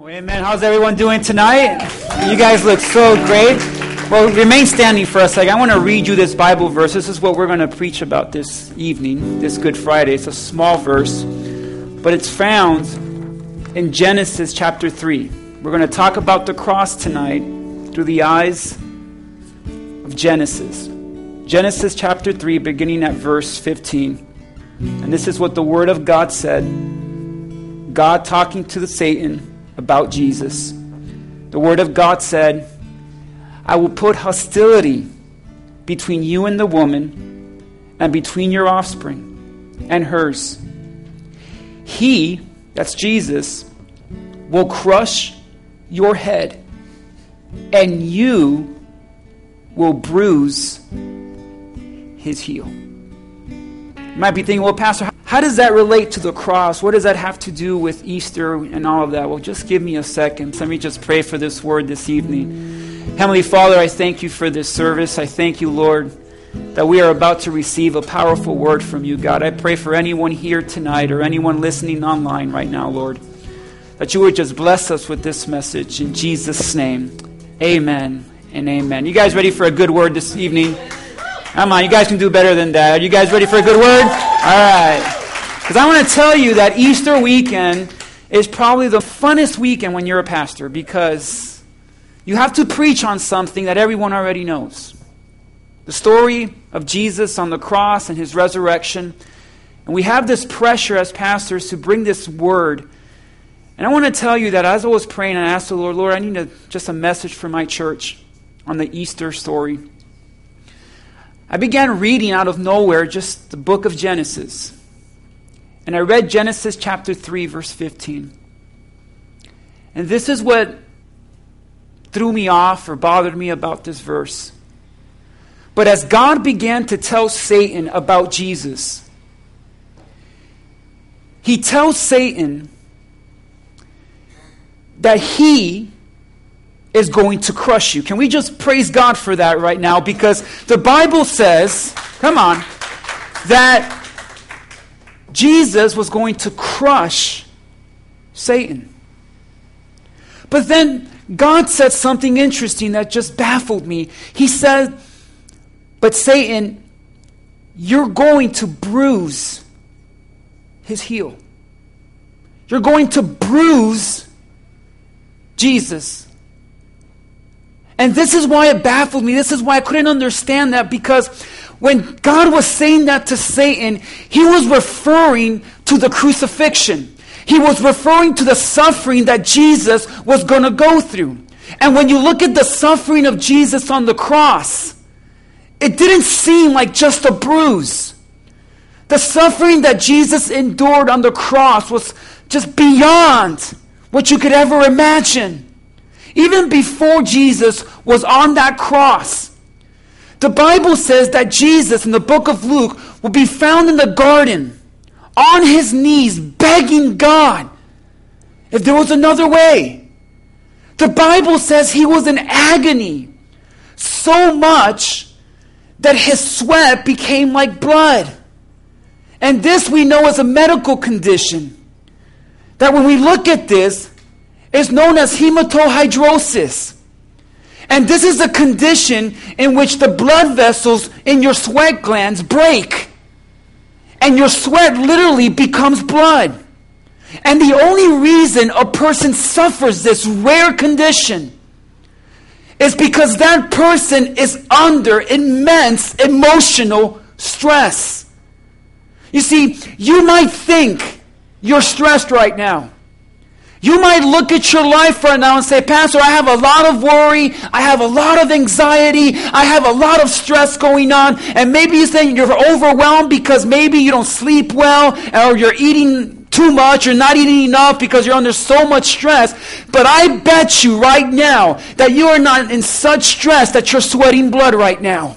Amen. How's everyone doing tonight? You guys look so great. Well, remain standing for a second. I want to read you this Bible verse. This is what we're going to preach about this evening, this Good Friday. It's a small verse, but it's found in Genesis chapter 3. We're going to talk about the cross tonight through the eyes of Genesis. Genesis chapter 3, beginning at verse 15. And this is what the Word of God said. God talking to Satan about Jesus. The Word of God said, I will put hostility between you and the woman, and between your offspring and hers. He, that's Jesus, will crush your head, and you will bruise his heel. You might be thinking, well, Pastor, how does that relate to the cross? What does that have to do with Easter and all of that? Well, just give me a second. Let me just pray for this word this evening. Heavenly Father, I thank you for this service. I thank you, Lord, that we are about to receive a powerful word from you, God. I pray for anyone here tonight or anyone listening online right now, Lord, that you would just bless us with this message. In Jesus' name, amen and amen. You guys ready for a good word this evening? Come on, you guys can do better than that. Are you guys ready for a good word? All right. Because I want to tell you that Easter weekend is probably the funnest weekend when you're a pastor, because you have to preach on something that everyone already knows. The story of Jesus on the cross and his resurrection. And we have this pressure as pastors to bring this word. And I want to tell you that as I was praying, I asked the Lord, Lord, I need just a message for my church on the Easter story. I began reading out of nowhere just the book of Genesis. And I read Genesis chapter 3, verse 15. And this is what threw me off or bothered me about this verse. But as God began to tell Satan about Jesus, he tells Satan that he is going to crush you. Can we just praise God for that right now? Because the Bible says, come on, that Jesus was going to crush Satan. But then God said something interesting that just baffled me. He said, but Satan, you're going to bruise his heel. You're going to bruise Jesus. And this is why it baffled me. This is why I couldn't understand that, because when God was saying that to Satan, he was referring to the crucifixion. He was referring to the suffering that Jesus was going to go through. And when you look at the suffering of Jesus on the cross, it didn't seem like just a bruise. The suffering that Jesus endured on the cross was just beyond what you could ever imagine. Even before Jesus was on that cross, the Bible says that Jesus in the book of Luke will be found in the garden on his knees begging God if there was another way. The Bible says he was in agony so much that his sweat became like blood. And this we know as a medical condition. That when we look at this, it's known as hematohydrosis. And this is a condition in which the blood vessels in your sweat glands break. And your sweat literally becomes blood. And the only reason a person suffers this rare condition is because that person is under immense emotional stress. You see, you might think you're stressed right now. You might look at your life right now and say, Pastor, I have a lot of worry. I have a lot of anxiety. I have a lot of stress going on. And maybe you're saying you're overwhelmed because maybe you don't sleep well, or you're eating too much, or not eating enough because you're under so much stress. But I bet you right now that you are not in such stress that you're sweating blood right now.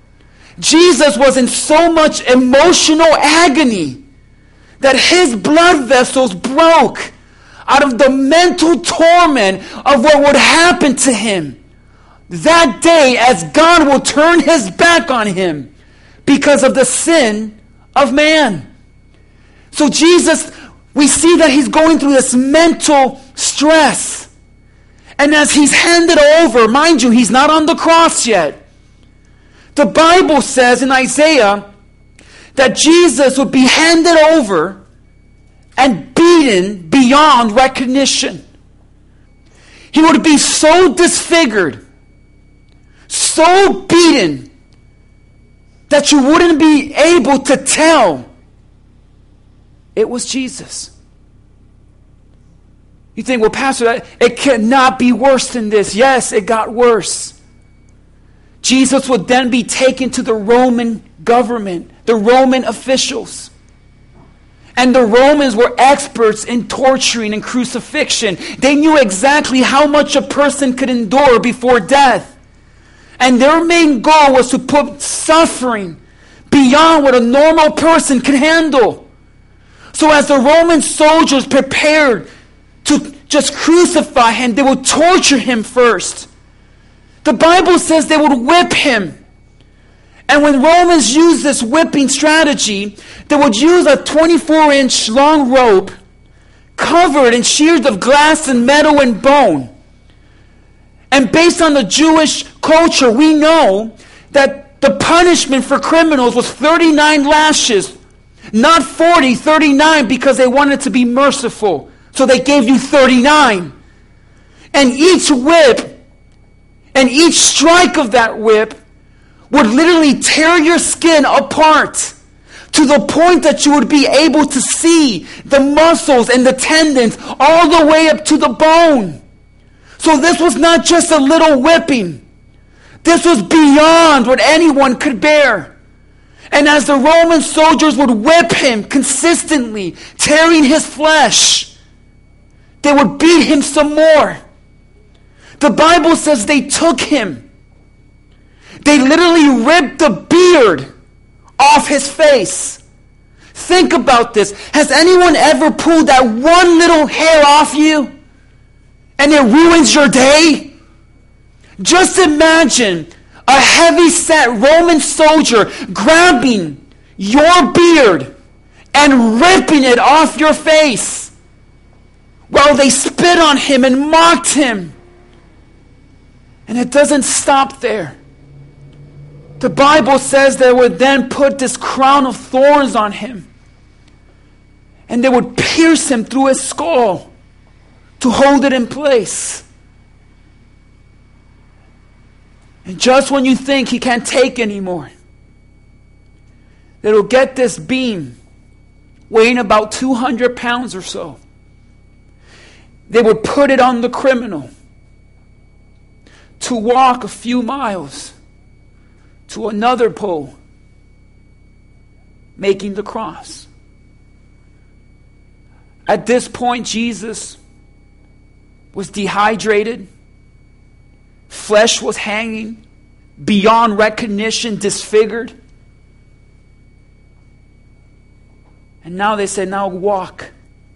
Jesus was in so much emotional agony that his blood vessels broke out of the mental torment of what would happen to him that day as God will turn his back on him because of the sin of man. So Jesus, we see that he's going through this mental stress. And as he's handed over, mind you, he's not on the cross yet. The Bible says in Isaiah that Jesus would be handed over and beaten beyond recognition. He would be so disfigured, so beaten, that you wouldn't be able to tell it was Jesus. You think, well, Pastor, it cannot be worse than this. Yes, it got worse. Jesus would then be taken to the Roman government, the Roman officials. And the Romans were experts in torturing and crucifixion. They knew exactly how much a person could endure before death. And their main goal was to put suffering beyond what a normal person could handle. So as the Roman soldiers prepared to just crucify him, they would torture him first. The Bible says they would whip him. And when Romans used this whipping strategy, they would use a 24-inch long rope covered in shears of glass and metal and bone. And based on the Jewish culture, we know that the punishment for criminals was 39 lashes. Not 40, 39, because they wanted to be merciful. So they gave you 39. And each whip and each strike of that whip would literally tear your skin apart to the point that you would be able to see the muscles and the tendons all the way up to the bone. So this was not just a little whipping. This was beyond what anyone could bear. And as the Roman soldiers would whip him consistently, tearing his flesh, they would beat him some more. The Bible says they took him. They literally ripped the beard off his face. Think about this. Has anyone ever pulled that one little hair off you and it ruins your day? Just imagine a heavy-set Roman soldier grabbing your beard and ripping it off your face while they spit on him and mocked him. And it doesn't stop there. The Bible says they would then put this crown of thorns on him. And they would pierce him through his skull to hold it in place. And just when you think he can't take anymore, they will get this beam weighing about 200 pounds or so. They would put it on the criminal to walk a few miles to another pole, making the cross. At this point, Jesus was dehydrated. Flesh was hanging beyond recognition, disfigured. And now they said, now walk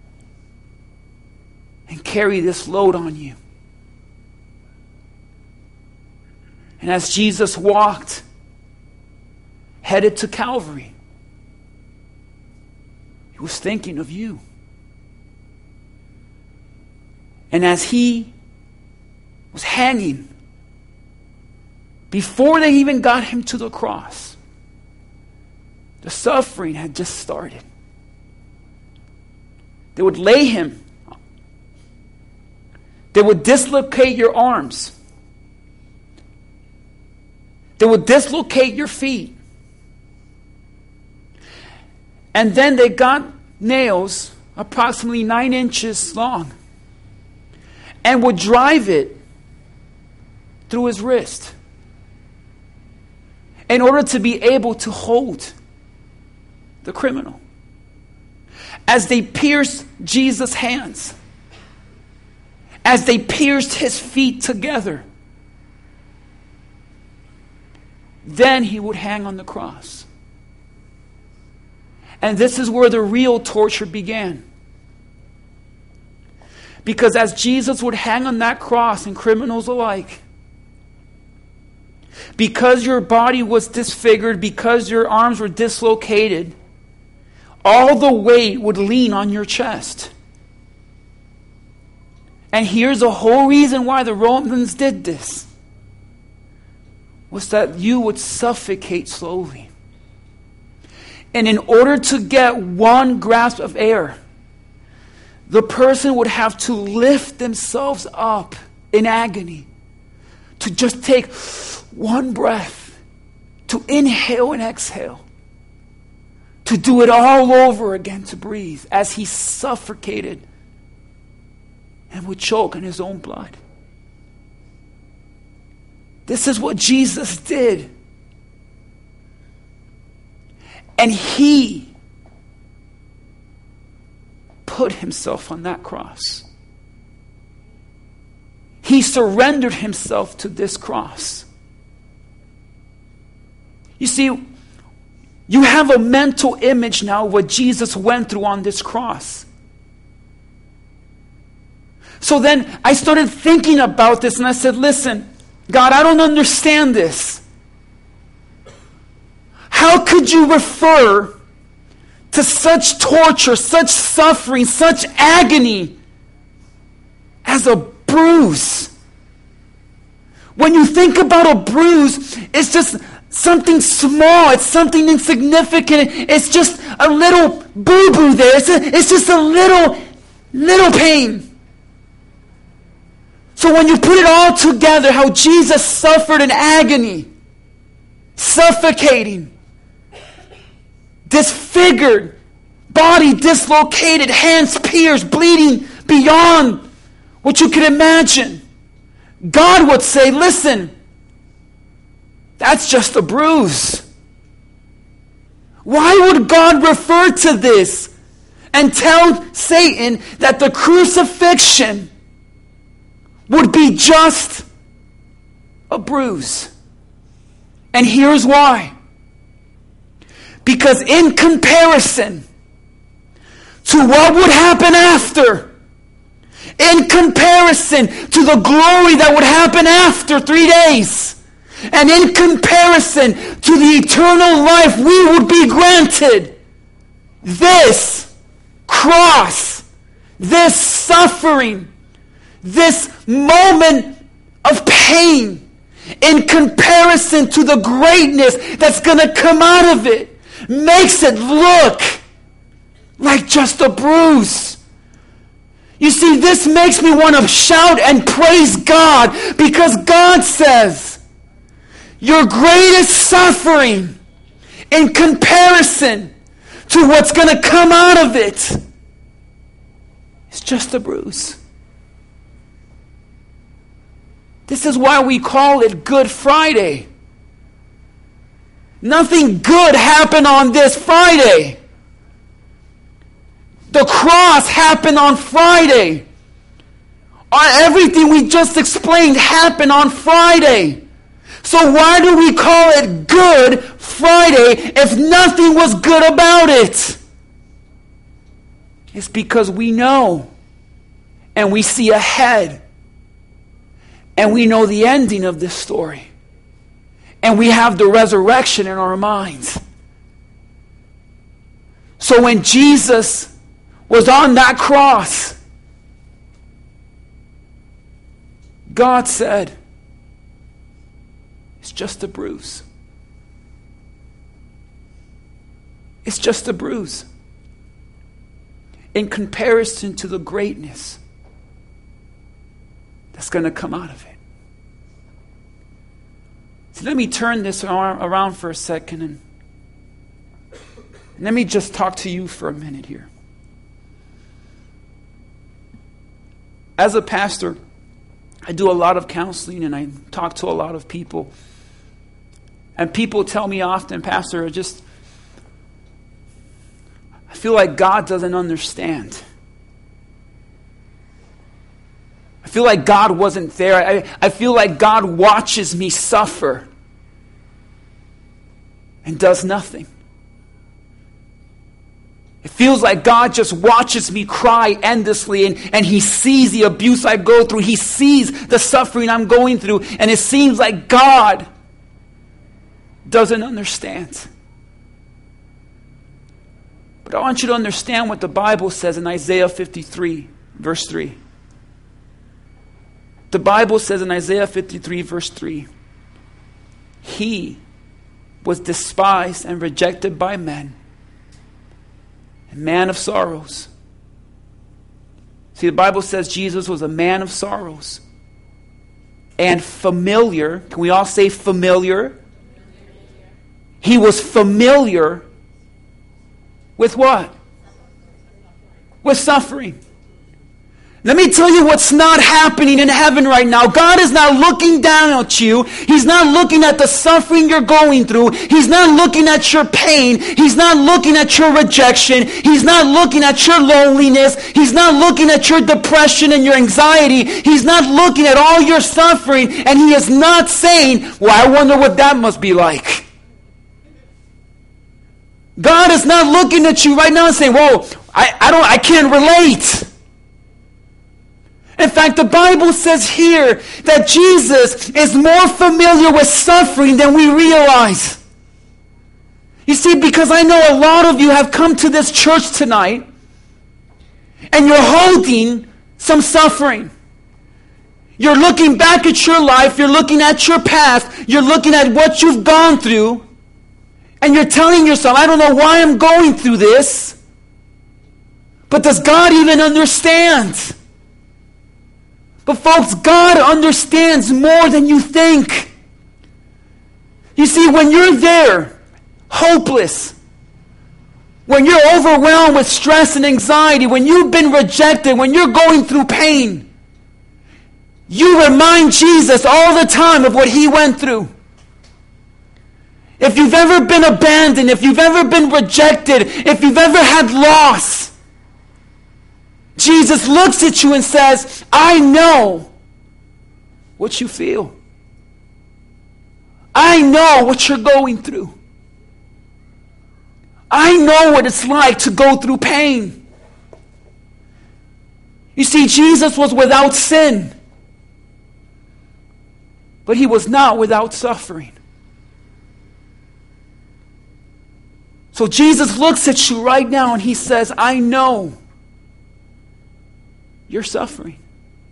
and carry this load on you. And as Jesus walked, headed to Calvary, he was thinking of you. And as he was hanging, before they even got him to the cross, the suffering had just started. They would lay him. They would dislocate your arms. They would dislocate your feet. And then they got nails approximately 9 inches long and would drive it through his wrist in order to be able to hold the criminal. As they pierced Jesus' hands, as they pierced his feet together, then he would hang on the cross. And this is where the real torture began. Because as Jesus would hang on that cross, and criminals alike, because your body was disfigured, because your arms were dislocated, all the weight would lean on your chest. And here's the whole reason why the Romans did this. Was that you would suffocate slowly. And in order to get one grasp of air, the person would have to lift themselves up in agony to just take one breath, to inhale and exhale, to do it all over again, to breathe as he suffocated and would choke on his own blood. This is what Jesus did. And he put himself on that cross. He surrendered himself to this cross. You see, you have a mental image now of what Jesus went through on this cross. So then I started thinking about this and I said, listen, God, I don't understand this. How could you refer to such torture, such suffering, such agony as a bruise? When you think about a bruise, it's just something small. It's something insignificant. It's just a little boo-boo there. It's just a little pain. So when you put it all together, how Jesus suffered in agony, suffocating, disfigured, body dislocated, hands pierced, bleeding beyond what you can imagine, God would say, listen, that's just a bruise. Why would God refer to this and tell Satan that the crucifixion would be just a bruise? And here's why. Because in comparison to what would happen after, in comparison to the glory that would happen after 3 days, and in comparison to the eternal life we would be granted, this cross, this suffering, this moment of pain, in comparison to the greatness that's going to come out of it, makes it look like just a bruise. You see, this makes me want to shout and praise God, because God says, your greatest suffering in comparison to what's going to come out of it is just a bruise. This is why we call it Good Friday. Nothing good happened on this Friday. The cross happened on Friday. Everything we just explained happened on Friday. So why do we call it Good Friday if nothing was good about it? It's because we know and we see ahead. And we know the ending of this story. And we have the resurrection in our minds. So when Jesus was on that cross, God said, it's just a bruise. It's just a bruise in comparison to the greatness that's going to come out of it. So let me turn this around for a second and let me just talk to you for a minute here. As a pastor, I do a lot of counseling and I talk to a lot of people. And people tell me often, Pastor, I feel like God doesn't understand. I feel like God wasn't there. I feel like God watches me suffer and does nothing. It feels like God just watches me cry endlessly and He sees the abuse I go through. He sees the suffering I'm going through. And it seems like God doesn't understand. But I want you to understand what the Bible says in Isaiah 53, verse 3. The Bible says in Isaiah 53 verse 3, he was despised and rejected by men, a man of sorrows. See, the Bible says Jesus was a man of sorrows and familiar. Can we all say familiar? He was familiar with what? With suffering. Let me tell you what's not happening in heaven right now. God is not looking down at you. He's not looking at the suffering you're going through. He's not looking at your pain. He's not looking at your rejection. He's not looking at your loneliness. He's not looking at your depression and your anxiety. He's not looking at all your suffering. And he is not saying, well, I wonder what that must be like. God is not looking at you right now and saying, whoa, I can't relate. In fact, the Bible says here that Jesus is more familiar with suffering than we realize. You see, because I know a lot of you have come to this church tonight and you're holding some suffering. You're looking back at your life, you're looking at your past, you're looking at what you've gone through, and you're telling yourself, I don't know why I'm going through this, but does God even understand? But folks, God understands more than you think. You see, when you're there, hopeless, when you're overwhelmed with stress and anxiety, when you've been rejected, when you're going through pain, you remind Jesus all the time of what he went through. If you've ever been abandoned, if you've ever been rejected, if you've ever had loss, Jesus looks at you and says, I know what you feel. I know what you're going through. I know what it's like to go through pain. You see, Jesus was without sin, but he was not without suffering. So Jesus looks at you right now and he says, I know you're suffering.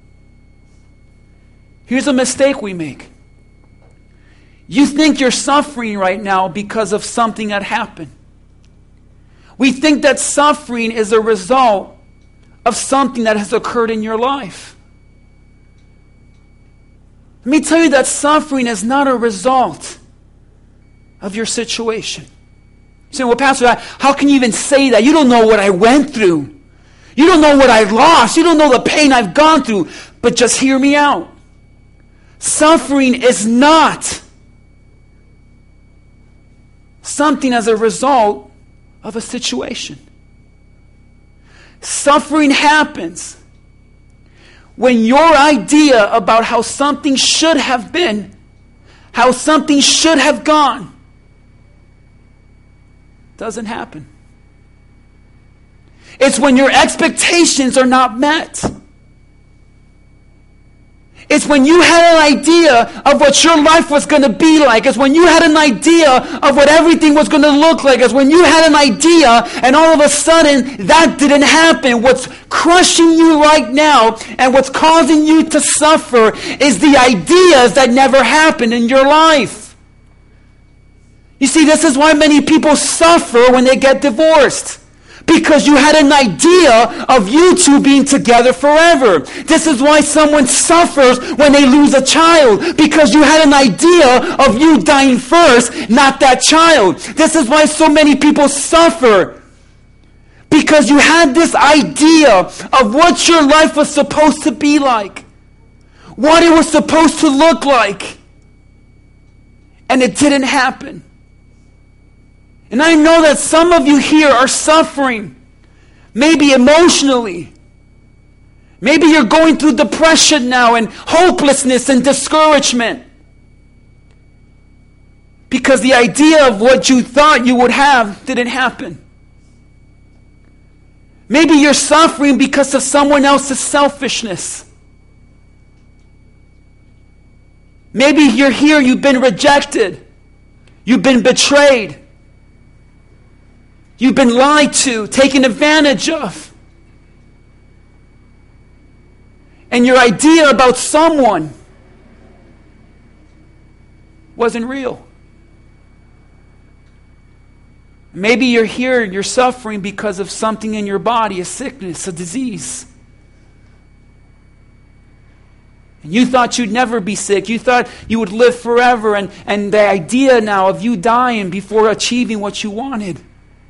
Here's a mistake we make. You think you're suffering right now because of something that happened. We think that suffering is a result of something that has occurred in your life. Let me tell you that suffering is not a result of your situation. You say, well, Pastor, how can you even say that? You don't know what I went through. You don't know what I lost. You don't know the pain I've gone through. But just hear me out. Suffering is not something as a result of a situation. Suffering happens when your idea about how something should have been, how something should have gone, doesn't happen. It's when your expectations are not met. It's when you had an idea of what your life was going to be like. It's when you had an idea of what everything was going to look like. It's when you had an idea and all of a sudden that didn't happen. What's crushing you right now and what's causing you to suffer is the ideas that never happened in your life. You see, this is why many people suffer when they get divorced. Because you had an idea of you two being together forever. This is why someone suffers when they lose a child. Because you had an idea of you dying first, not that child. This is why so many people suffer. Because you had this idea of what your life was supposed to be like. What it was supposed to look like. And it didn't happen. And I know that some of you here are suffering, maybe emotionally. Maybe you're going through depression now and hopelessness and discouragement. Because the idea of what you thought you would have didn't happen. Maybe you're suffering because of someone else's selfishness. Maybe you're here, you've been rejected. You've been betrayed. You've been lied to, taken advantage of. and your idea about someone wasn't real. Maybe you're here and you're suffering because of something in your body, a sickness, a disease. And you thought you'd never be sick. You thought you would live forever, and the idea now of you dying before achieving what you wanted.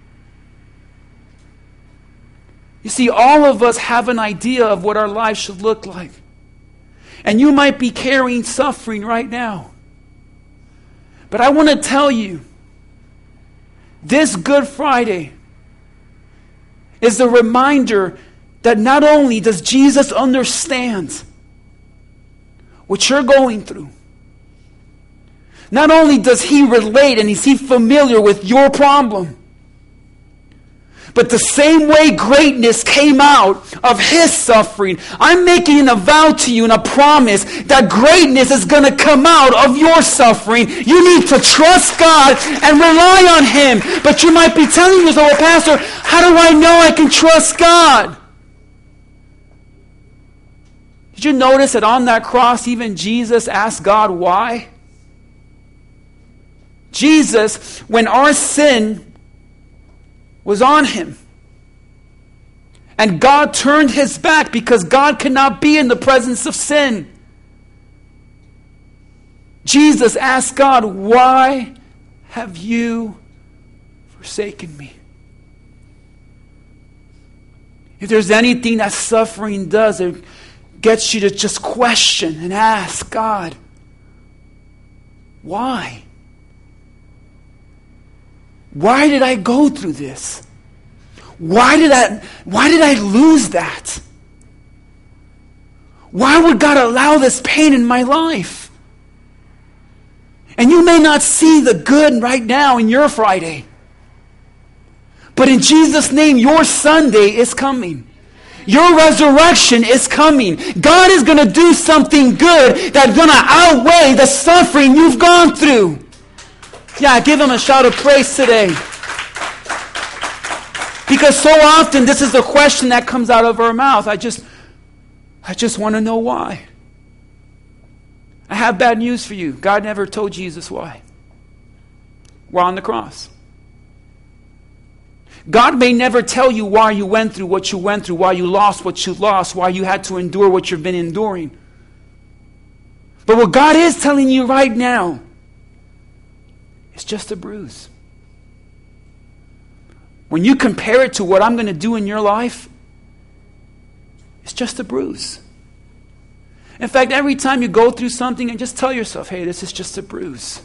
You see, all of us have an idea of what our lives should look like. And you might be carrying suffering right now. But I want to tell you, this Good Friday is a reminder that not only does Jesus understand what you're going through, not only does He relate and is He familiar with your problem, but the same way greatness came out of His suffering, I'm making a vow to you and a promise that greatness is going to come out of your suffering. You need to trust God and rely on Him. But you might be telling yourself, well, Pastor, how do I know I can trust God? Did you notice that on that cross, even Jesus asked God why? Jesus, when our sin was on Him, and God turned His back because God cannot be in the presence of sin, Jesus asked God, why have you forsaken me? If there's anything that suffering does, it gets you to just question and ask God, why? Why did I go through this? Why did I lose that? Why would God allow this pain in my life? And you may not see the good right now in your Friday. But in Jesus' name, your Sunday is coming. Your resurrection is coming. God is going to do something good that's going to outweigh the suffering you've gone through. Yeah, give Him a shout of praise today. Because so often this is the question that comes out of our mouth. I just want to know why. I have bad news for you. God never told Jesus why. We're on the cross. God may never tell you why you went through what you went through, why you lost what you lost, why you had to endure what you've been enduring. But what God is telling you right now, it's just a bruise. When you compare it to what I'm going to do in your life, it's just a bruise. In fact, every time you go through something, and just tell yourself, hey, this is just a bruise.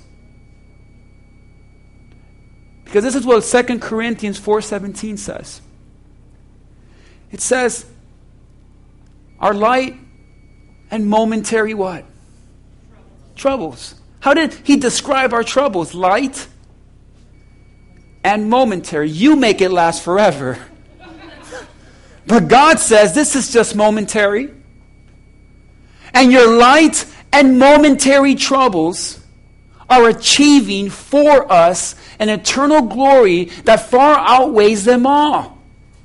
Because this is what 2 Corinthians 4:17 says. It says, our light and momentary what? Troubles. How did he describe our troubles? Light and momentary. You make it last forever. But God says this is just momentary. And your light and momentary troubles are achieving for us an eternal glory that far outweighs them all.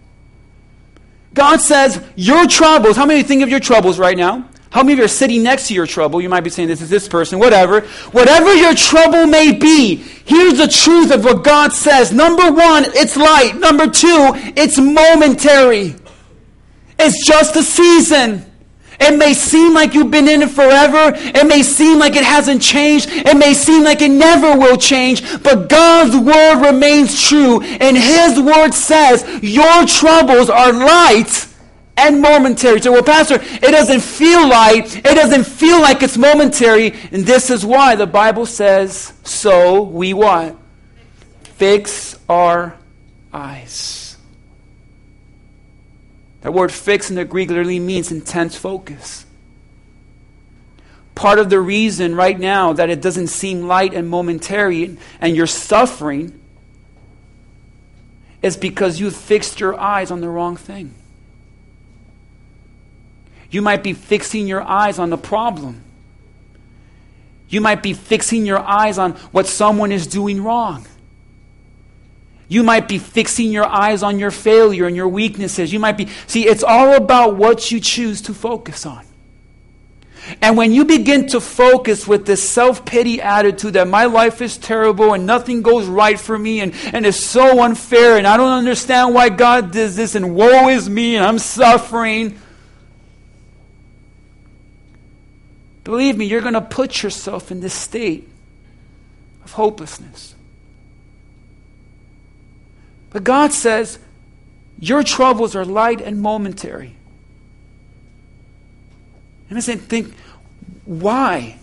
God says your troubles, how many think of your troubles right now? How many of you are sitting next to your trouble? You might be saying, this is this person, whatever. Whatever your trouble may be, here's the truth of what God says. Number one, it's light. Number two, it's momentary. It's just a season. It may seem like you've been in it forever. It may seem like it hasn't changed. It may seem like it never will change. But God's word remains true. And His word says your troubles are light and momentary. So, well, Pastor, it doesn't feel light. It doesn't feel like it's momentary. And this is why the Bible says, so we what? Fix our eyes. That word fix in the Greek literally means intense focus. Part of the reason right now that it doesn't seem light and momentary and you're suffering is because you've fixed your eyes on the wrong thing. You might be fixing your eyes on the problem. You might be fixing your eyes on what someone is doing wrong. You might be fixing your eyes on your failure and your weaknesses. You might be... See, it's all about what you choose to focus on. And when you begin to focus with this self-pity attitude that my life is terrible and nothing goes right for me and it's so unfair and I don't understand why God does this and woe is me and I'm suffering. Believe me, you're going to put yourself in this state of hopelessness. But God says, your troubles are light and momentary. And I think, why?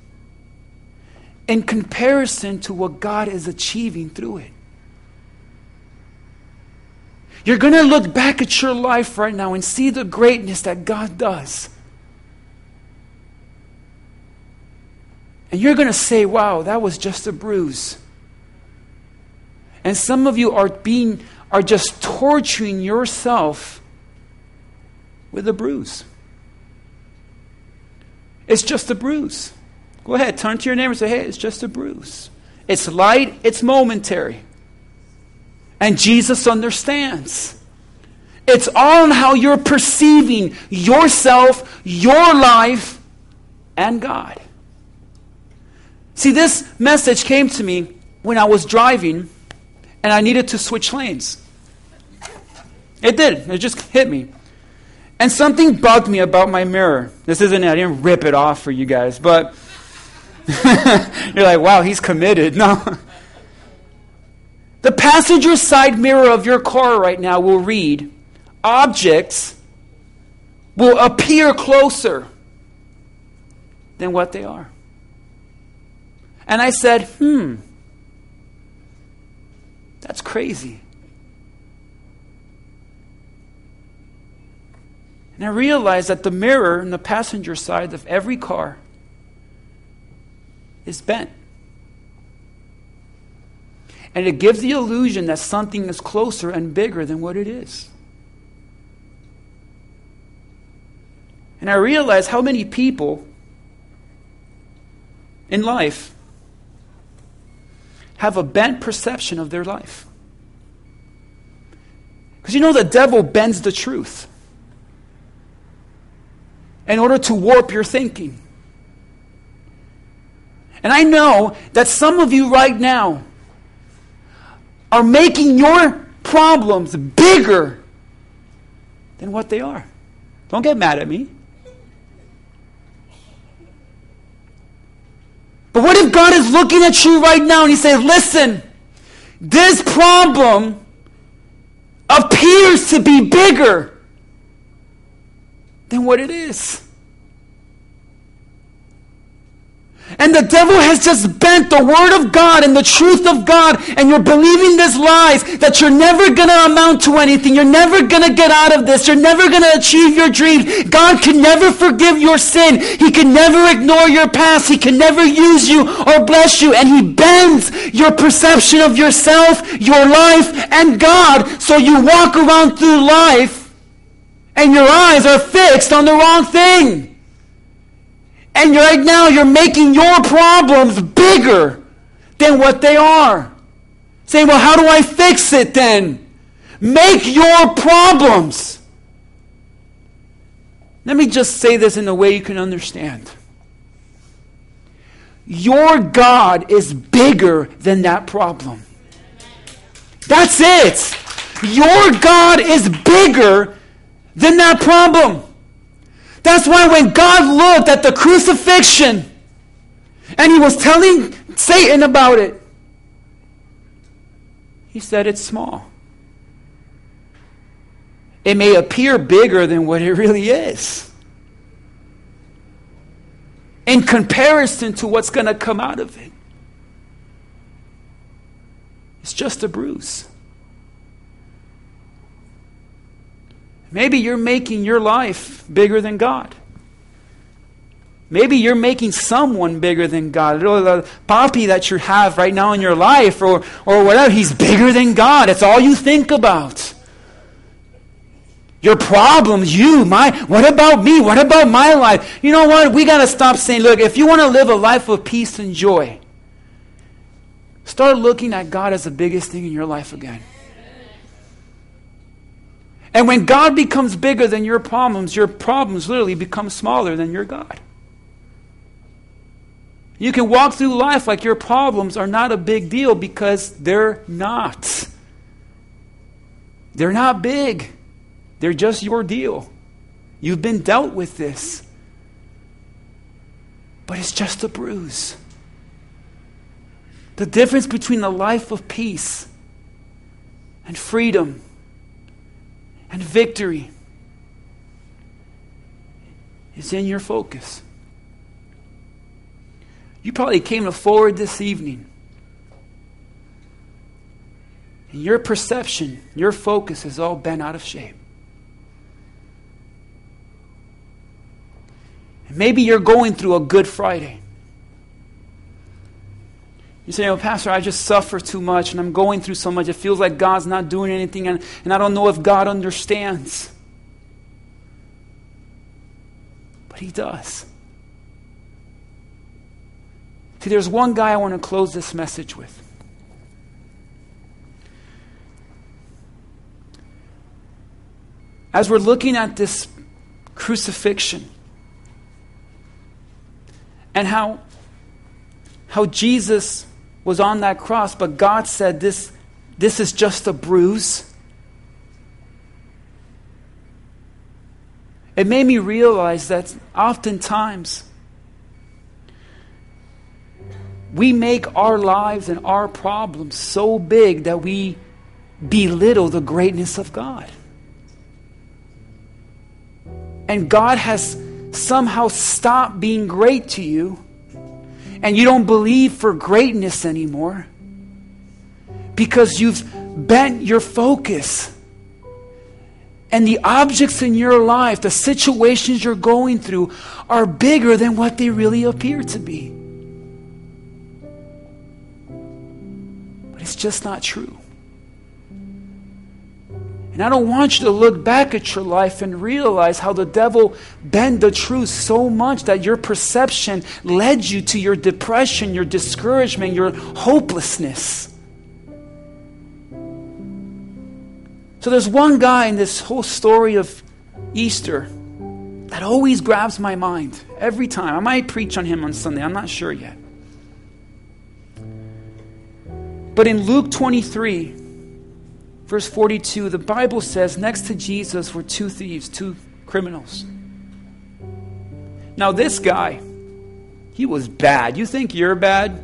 In comparison to what God is achieving through it. You're going to look back at your life right now and see the greatness that God does. And you're going to say, wow, that was just a bruise. And some of you are just torturing yourself with a bruise. It's just a bruise. Go ahead, turn to your neighbor and say, hey, it's just a bruise. It's light, it's momentary. And Jesus understands. It's all on how you're perceiving yourself, your life, and God. See, this message came to me when I was driving and I needed to switch lanes. It did. It just hit me. And something bugged me about my mirror. This isn't it. I didn't rip it off for you guys, but you're like, wow, he's committed. No. The passenger side mirror of your car right now will read, objects will appear closer than what they are. And I said, that's crazy. And I realized that the mirror in the passenger side of every car is bent. And it gives the illusion that something is closer and bigger than what it is. And I realized how many people in life have a bent perception of their life. Because you know the devil bends the truth in order to warp your thinking. And I know that some of you right now are making your problems bigger than what they are. Don't get mad at me. But what if God is looking at you right now and He says, listen, this problem appears to be bigger than what it is. And the devil has just bent the word of God and the truth of God, and you're believing these lies that you're never going to amount to anything. You're never going to get out of this. You're never going to achieve your dreams. God can never forgive your sin. He can never ignore your past. He can never use you or bless you. And He bends your perception of yourself, your life, and God, so you walk around through life and your eyes are fixed on the wrong thing. And right now you're making your problems bigger than what they are. Saying, well, how do I fix it then? Make your problems. Let me just say this in a way you can understand. Your God is bigger than that problem. That's it. Your God is bigger than that problem. That's why when God looked at the crucifixion and He was telling Satan about it, He said it's small. It may appear bigger than what it really is in comparison to what's going to come out of it. It's just a bruise. Maybe you're making your life bigger than God. Maybe you're making someone bigger than God. The puppy that you have right now in your life or whatever, he's bigger than God. It's all you think about. Your problems, what about me? What about my life? You know what? We got to stop saying, look, if you want to live a life of peace and joy, start looking at God as the biggest thing in your life again. And when God becomes bigger than your problems literally become smaller than your God. You can walk through life like your problems are not a big deal, because they're not. They're not big. They're just your deal. You've been dealt with this. But it's just a bruise. The difference between a life of peace and freedom and victory is in your focus. You probably came to Forward this evening, and your perception, your focus is all bent out of shape. And maybe you're going through a Good Friday. You say, "Oh, Pastor, I just suffer too much and I'm going through so much. It feels like God's not doing anything and I don't know if God understands." But He does. See, there's one guy I want to close this message with. As we're looking at this crucifixion and how Jesus was on that cross, but God said this is just a bruise. It made me realize that oftentimes we make our lives and our problems so big that we belittle the greatness of God. And God has somehow stopped being great to you, and you don't believe for greatness anymore because you've bent your focus. And the objects in your life, the situations you're going through, are bigger than what they really appear to be. But it's just not true. And I don't want you to look back at your life and realize how the devil bent the truth so much that your perception led you to your depression, your discouragement, your hopelessness. So there's one guy in this whole story of Easter that always grabs my mind every time. I might preach on him on Sunday. I'm not sure yet. But in Luke 23, verse 42, the Bible says next to Jesus were two thieves, two criminals. Now this guy, he was bad. You think you're bad?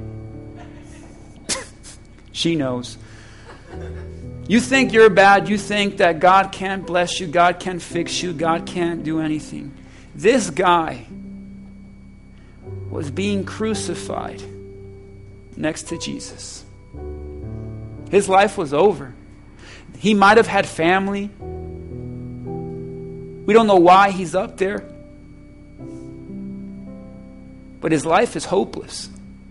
She knows. You think you're bad. You think that God can't bless you, God can't fix you, God can't do anything. This guy was being crucified next to Jesus. His life was over. He might have had family. We don't know why he's up there. But his life is hopeless.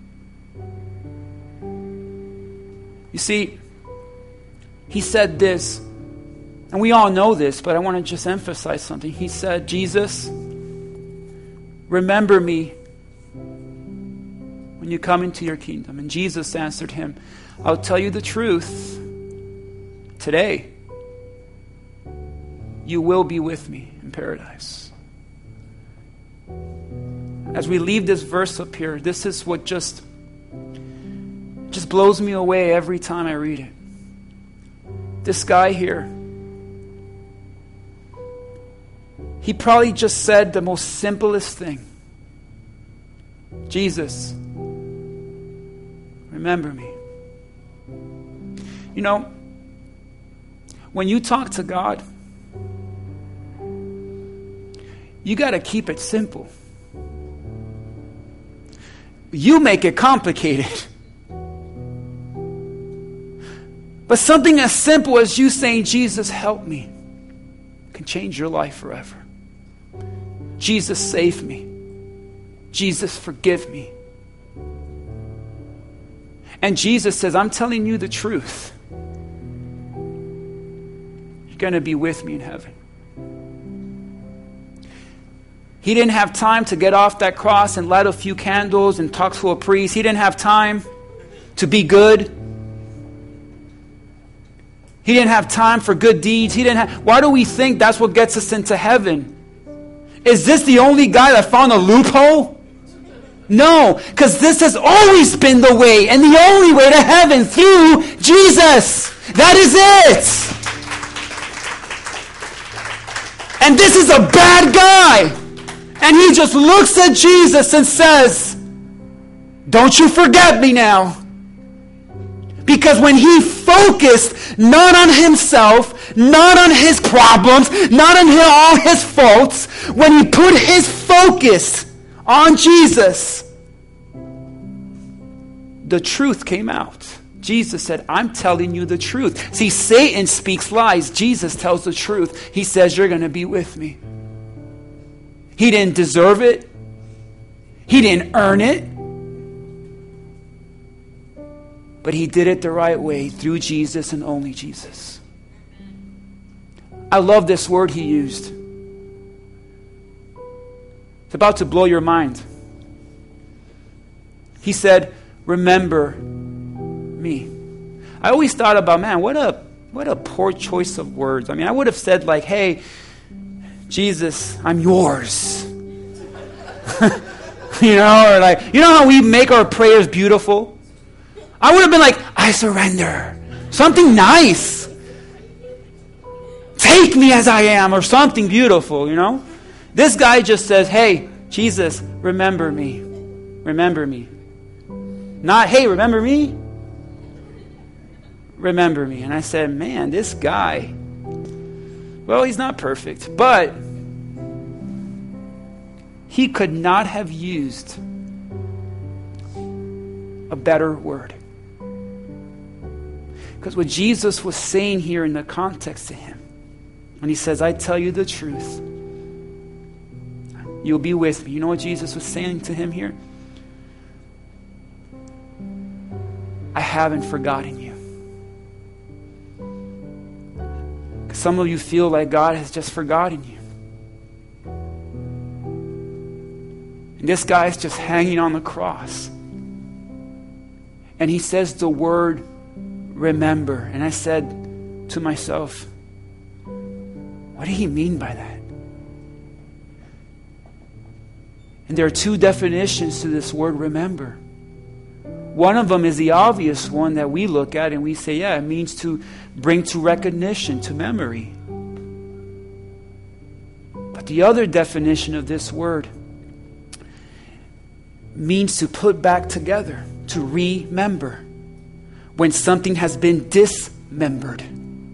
You see, he said this, and we all know this, but I want to just emphasize something. He said, "Jesus, remember me when you come into your kingdom." And Jesus answered him, "I'll tell you the truth. Today, you will be with me in paradise." As we leave this verse up here, this is what just blows me away every time I read it. This guy here, he probably just said the most simplest thing. "Jesus, remember me." You know, when you talk to God, you got to keep it simple. You make it complicated. But something as simple as you saying, "Jesus, help me," can change your life forever. "Jesus, save me." "Jesus, forgive me." And Jesus says, "I'm telling you the truth. You're going to be with me in heaven." He didn't have time to get off that cross and light a few candles and talk to a priest. He didn't have time to be good. He didn't have time for good deeds. Why do we think that's what gets us into heaven? Is this the only guy that found a loophole? No, because this has always been the way and the only way to heaven, through Jesus. That is it. And this is a bad guy. And he just looks at Jesus and says, don't you forget me now. Because when he focused not on himself, not on his problems, not on all his faults, when he put his focus on Jesus, the truth came out. Jesus said, I'm telling you the truth. See, Satan speaks lies. Jesus tells the truth. He says, you're going to be with me. He didn't deserve it. He didn't earn it. But he did it the right way, through Jesus and only Jesus. I love this word he used. It's about to blow your mind. He said, remember me. I always thought about, man, what a poor choice of words. I mean, I would have said like, hey, Jesus, I'm yours. Or like, you know how we make our prayers beautiful? I would have been like, I surrender. Something nice. Take me as I am, or something beautiful, This guy just says, hey, Jesus, remember me. Remember me. Not, hey, remember me? Remember me. And I said, man, this guy, well, he's not perfect, but he could not have used a better word. Because what Jesus was saying here in the context to him, when he says, I tell you the truth, you'll be with me. You know what Jesus was saying to him here? I haven't forgotten you. Because some of you feel like God has just forgotten you. And this guy is just hanging on the cross. And he says the word, remember. And I said to myself, what did he mean by that? And there are two definitions to this word, remember. One of them is the obvious one that we look at and we say, yeah, it means to bring to recognition, to memory. But the other definition of this word means to put back together, to remember, when something has been dismembered.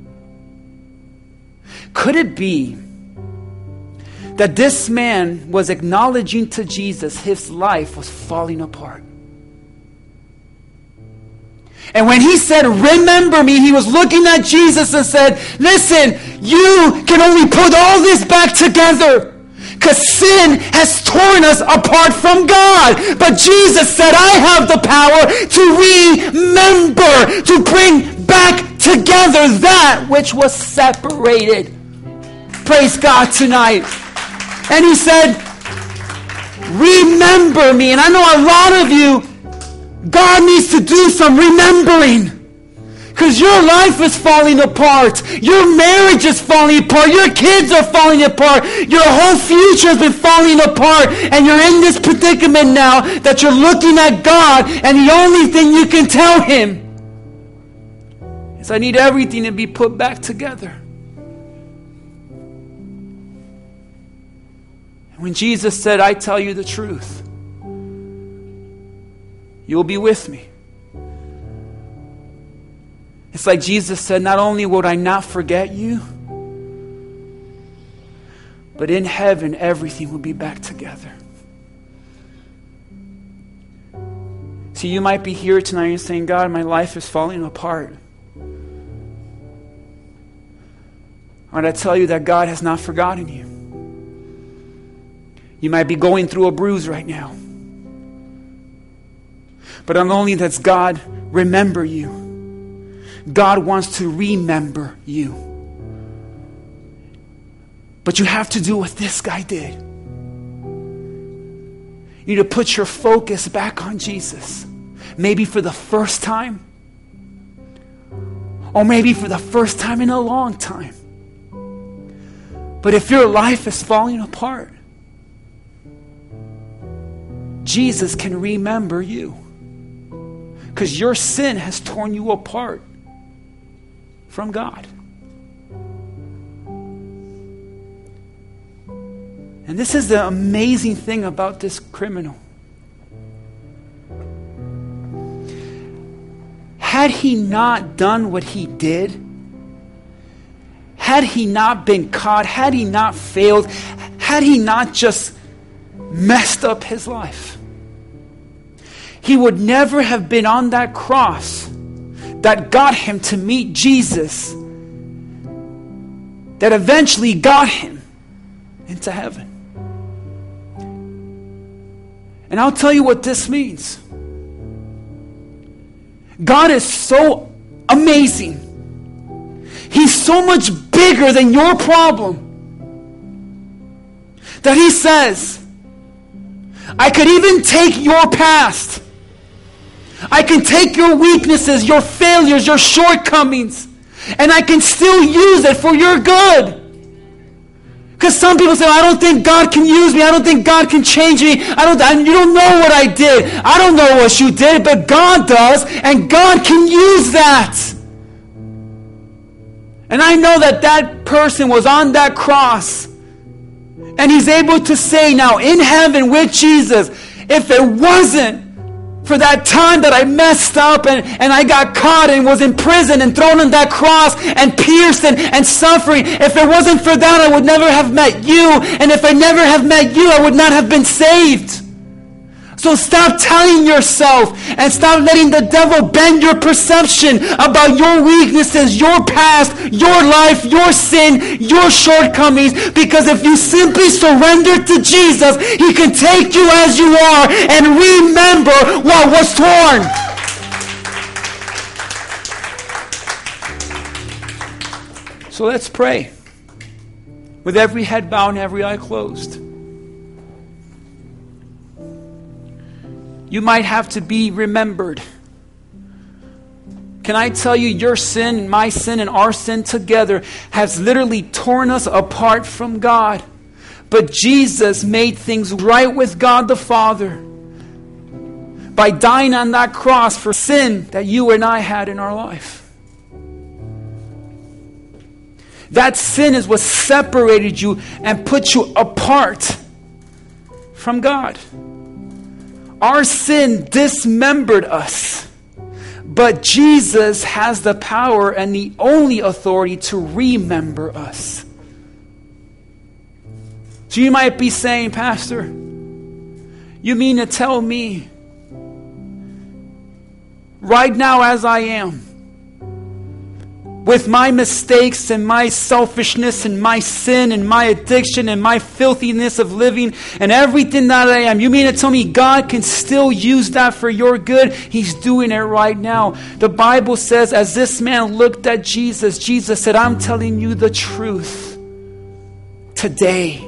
Could it be that this man was acknowledging to Jesus his life was falling apart? And when he said, remember me, he was looking at Jesus and said, listen, you can only put all this back together because sin has torn us apart from God. But Jesus said, I have the power to remember, to bring back together that which was separated. Praise God tonight. And he said, remember me. And I know a lot of you, God needs to do some remembering. Because your life is falling apart. Your marriage is falling apart. Your kids are falling apart. Your whole future has been falling apart. And you're in this predicament now that you're looking at God and the only thing you can tell Him is, I need everything to be put back together. And when Jesus said, I tell you the truth, you'll be with me. It's like Jesus said, not only would I not forget you, but in heaven, everything will be back together. See, you might be here tonight and saying, God, my life is falling apart. I want to tell you that God has not forgotten you. You might be going through a bruise right now. But not only does God remember you, God wants to remember you. But you have to do what this guy did. You need to put your focus back on Jesus. Maybe for the first time. Or maybe for the first time in a long time. But if your life is falling apart, Jesus can remember you. Because your sin has torn you apart from God. And this is the amazing thing about this criminal. Had he not done what he did, had he not been caught, had he not failed, had he not just messed up his life, he would never have been on that cross that got him to meet Jesus, that eventually got him into heaven. And I'll tell you what this means. God is so amazing. He's so much bigger than your problem that He says, I could even take your past. I can take your weaknesses, your failures, your shortcomings, and I can still use it for your good. Because some people say, I don't think God can use me. I don't think God can change me. You don't know what I did. I don't know what you did, but God does, and God can use that. And I know that that person was on that cross, and he's able to say now in heaven with Jesus, if it wasn't for that time that I messed up and I got caught and was in prison and thrown on that cross and pierced and suffering, if it wasn't for that, I would never have met you. And if I never have met you, I would not have been saved. So stop telling yourself and stop letting the devil bend your perception about your weaknesses, your past, your life, your sin, your shortcomings. Because if you simply surrender to Jesus, He can take you as you are and remember what was torn. So let's pray with every head bowed and every eye closed. You might have to be remembered. Can I tell you, your sin, my sin, and our sin together has literally torn us apart from God. But Jesus made things right with God the Father by dying on that cross for sin that you and I had in our life. That sin is what separated you and put you apart from God. Our sin dismembered us, but Jesus has the power and the only authority to remember us. So you might be saying, Pastor, you mean to tell me right now as I am, with my mistakes and my selfishness and my sin and my addiction and my filthiness of living and everything that I am, you mean to tell me God can still use that for your good? He's doing it right now. The Bible says, as this man looked at Jesus, Jesus said, I'm telling you the truth. Today,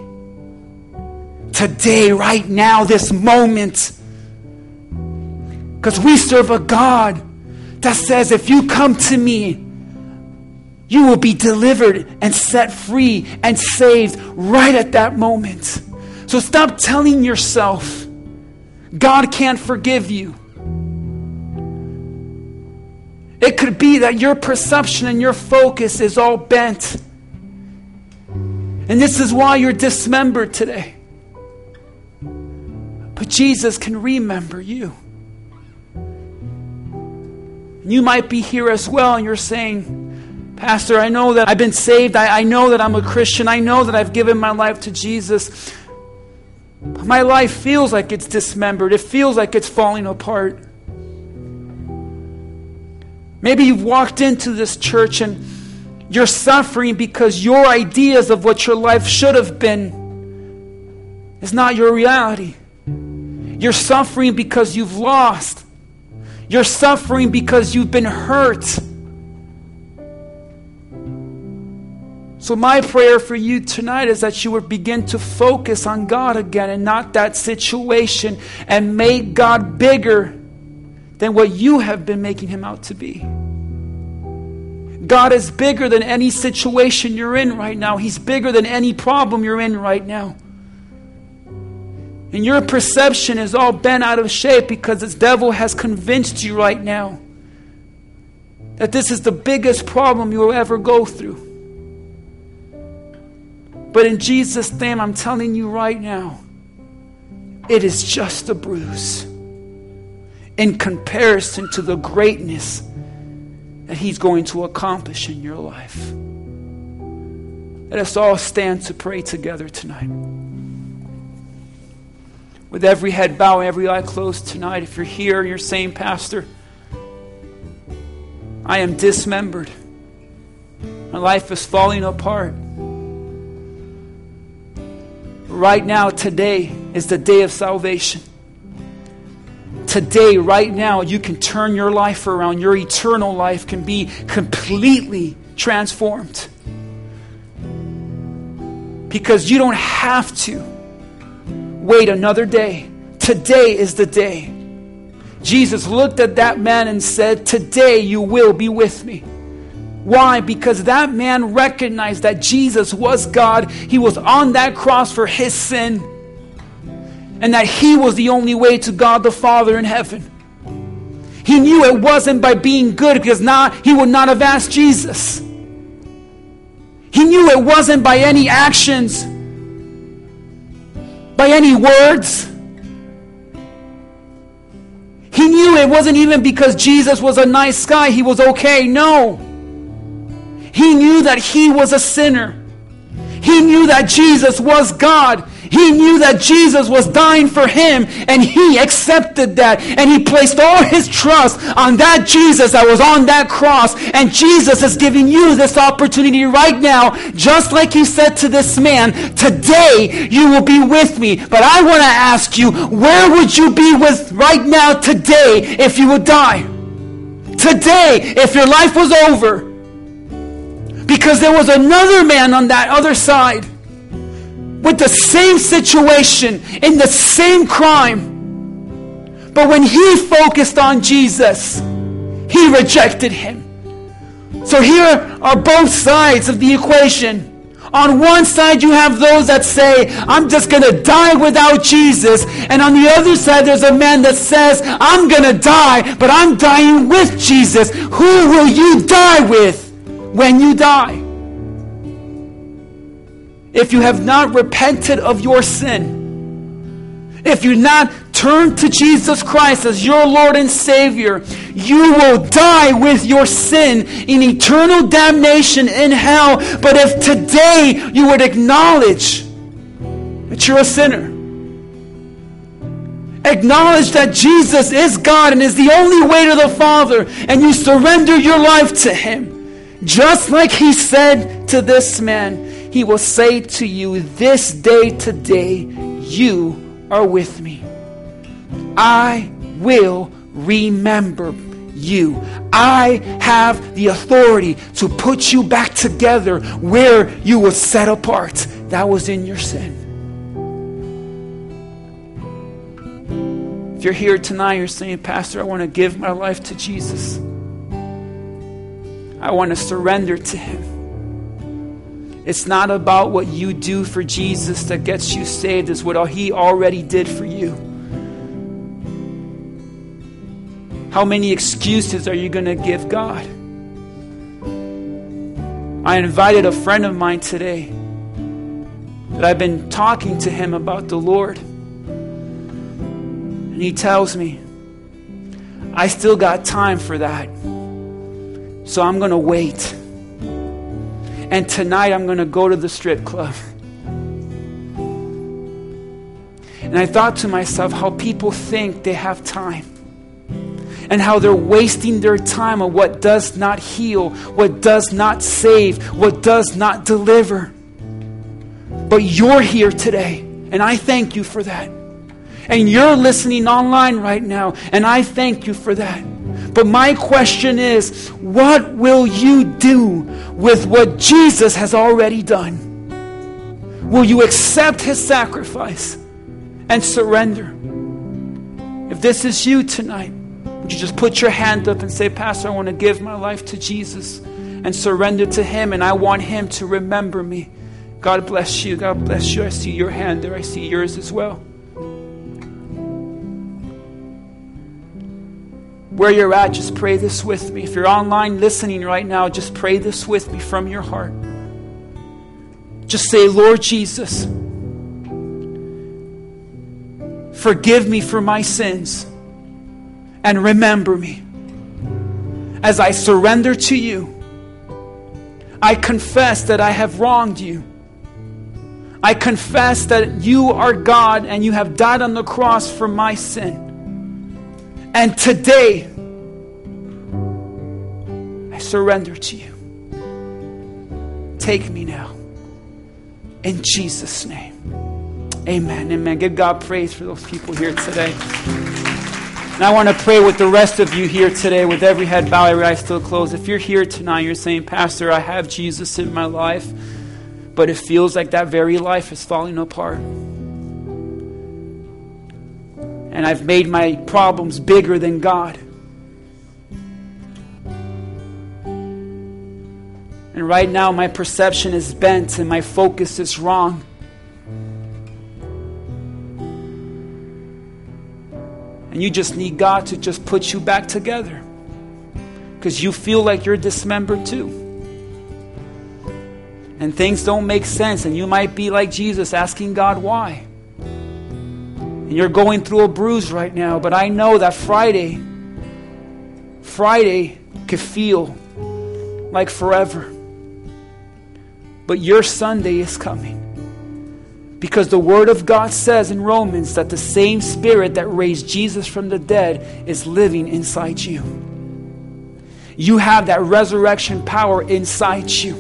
right now, this moment. Because we serve a God that says, if you come to me, you will be delivered and set free and saved right at that moment. So stop telling yourself God can't forgive you. It could be that your perception and your focus is all bent. And this is why you're dismembered today. But Jesus can remember you. You might be here as well and you're saying, Pastor, I know that I've been saved. I know that I'm a Christian. I know that I've given my life to Jesus. But my life feels like it's dismembered. It feels like it's falling apart. Maybe you've walked into this church and you're suffering because your ideas of what your life should have been is not your reality. You're suffering because you've lost. You're suffering because you've been hurt. So my prayer for you tonight is that you would begin to focus on God again and not that situation, and make God bigger than what you have been making Him out to be. God is bigger than any situation you're in right now. He's bigger than any problem you're in right now. And your perception is all bent out of shape because this devil has convinced you right now that this is the biggest problem you will ever go through. But in Jesus' name, I'm telling you right now, it is just a bruise in comparison to the greatness that He's going to accomplish in your life. Let us all stand to pray together tonight. With every head bowed, every eye closed tonight, if you're here and you're saying, Pastor, I am dismembered. My life is falling apart. Right now, today is the day of salvation. Today, right now, you can turn your life around. Your eternal life can be completely transformed. Because you don't have to wait another day. Today is the day. Jesus looked at that man and said, today you will be with me. Why? Because that man recognized that Jesus was God. He was on that cross for his sin. And that He was the only way to God the Father in heaven. He knew it wasn't by being good, because he would not have asked Jesus. He knew it wasn't by any actions, by any words. He knew it wasn't even because Jesus was a nice guy, he was okay. No. He knew that he was a sinner. He knew that Jesus was God. He knew that Jesus was dying for him, and he accepted that, and he placed all his trust on that Jesus that was on that cross. And Jesus is giving you this opportunity right now, just like He said to this man, today you will be with me. But I want to ask you, where would you be with right now today if you would die? Today, if your life was over. Because there was another man on that other side with the same situation, in the same crime. But when he focused on Jesus, he rejected Him. So here are both sides of the equation. On one side you have those that say, I'm just going to die without Jesus. And on the other side there's a man that says, I'm going to die, but I'm dying with Jesus. Who will you die with when you die? If you have not repented of your sin, if you not turned to Jesus Christ as your Lord and Savior, you will die with your sin in eternal damnation in hell. But if today you would acknowledge that you're a sinner, acknowledge that Jesus is God and is the only way to the Father, and you surrender your life to Him, just like He said to this man, He will say to you, this day today, you are with me. I will remember you. I have the authority to put you back together where you were set apart. That was in your sin. If you're here tonight, you're saying, Pastor, I want to give my life to Jesus. I want to surrender to Him. It's not about what you do for Jesus that gets you saved. It's what He already did for you. How many excuses are you going to give God? I invited a friend of mine today that I've been talking to him about the Lord. And he tells me, I still got time for that. So I'm going to wait. And tonight I'm going to go to the strip club. And I thought to myself how people think they have time. And how they're wasting their time on what does not heal, what does not save, what does not deliver. But you're here today, and I thank you for that. And you're listening online right now, and I thank you for that. But my question is, what will you do with what Jesus has already done? Will you accept His sacrifice and surrender? If this is you tonight, would you just put your hand up and say, Pastor, I want to give my life to Jesus and surrender to Him, and I want Him to remember me. God bless you. God bless you. I see your hand there. I see yours as well. Where you're at, just pray this with me. If you're online listening right now, just pray this with me from your heart. Just say, Lord Jesus, forgive me for my sins and remember me. As I surrender to you, I confess that I have wronged you. I confess that you are God and you have died on the cross for my sin. And today, I surrender to you. Take me now. In Jesus' name. Amen. Amen. Give God praise for those people here today. And I want to pray with the rest of you here today with every head bowed, every eye still closed. If you're here tonight, you're saying, Pastor, I have Jesus in my life, but it feels like that very life is falling apart. And I've made my problems bigger than God. And right now my perception is bent and my focus is wrong. And you just need God to just put you back together. Because you feel like you're dismembered too. And things don't make sense. And you might be like Jesus asking God why. And you're going through a bruise right now. But I know that Friday could feel like forever. But your Sunday is coming. Because the Word of God says in Romans that the same Spirit that raised Jesus from the dead is living inside you. You have that resurrection power inside you.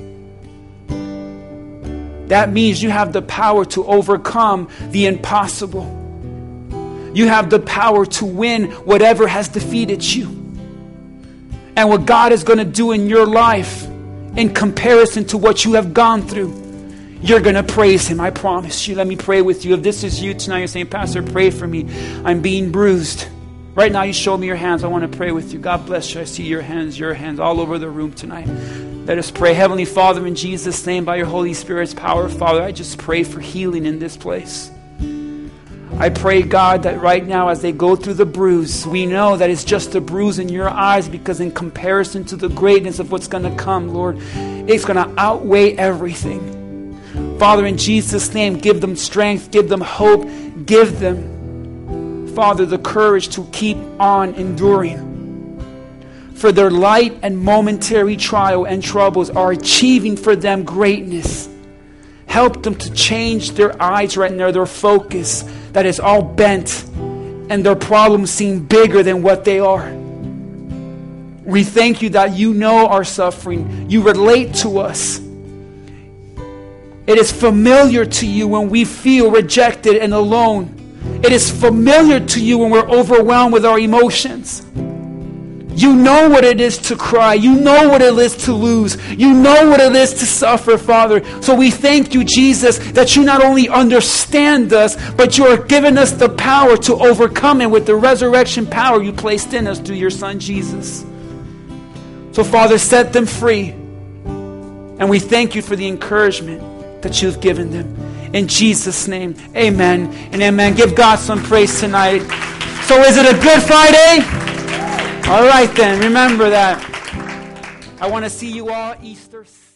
That means you have the power to overcome the impossible. You have the power to win whatever has defeated you. And what God is going to do in your life in comparison to what you have gone through, you're going to praise Him. I promise you. Let me pray with you. If this is you tonight, you're saying, Pastor, pray for me. I'm being bruised. Right now, you show me your hands. I want to pray with you. God bless you. I see your hands all over the room tonight. Let us pray. Heavenly Father, in Jesus' name, by your Holy Spirit's power, Father, I just pray for healing in this place. I pray, God, that right now as they go through the bruise, we know that it's just a bruise in your eyes, because in comparison to the greatness of what's going to come, Lord, it's going to outweigh everything. Father, in Jesus' name, give them strength, give them hope, give them, Father, the courage to keep on enduring. For their light and momentary trial and troubles are achieving for them greatness. Help them to change their eyes right now, their focus that is all bent, and their problems seem bigger than what they are. We thank you that you know our suffering. You relate to us. It is familiar to you when we feel rejected and alone. It is familiar to you when we're overwhelmed with our emotions. You know what it is to cry. You know what it is to lose. You know what it is to suffer, Father. So we thank you, Jesus, that you not only understand us, but you are giving us the power to overcome it with the resurrection power you placed in us through your Son, Jesus. So, Father, set them free. And we thank you for the encouragement that you've given them. In Jesus' name, amen and amen. Give God some praise tonight. So is it a Good Friday? All right then, remember that. I want to see you all Easter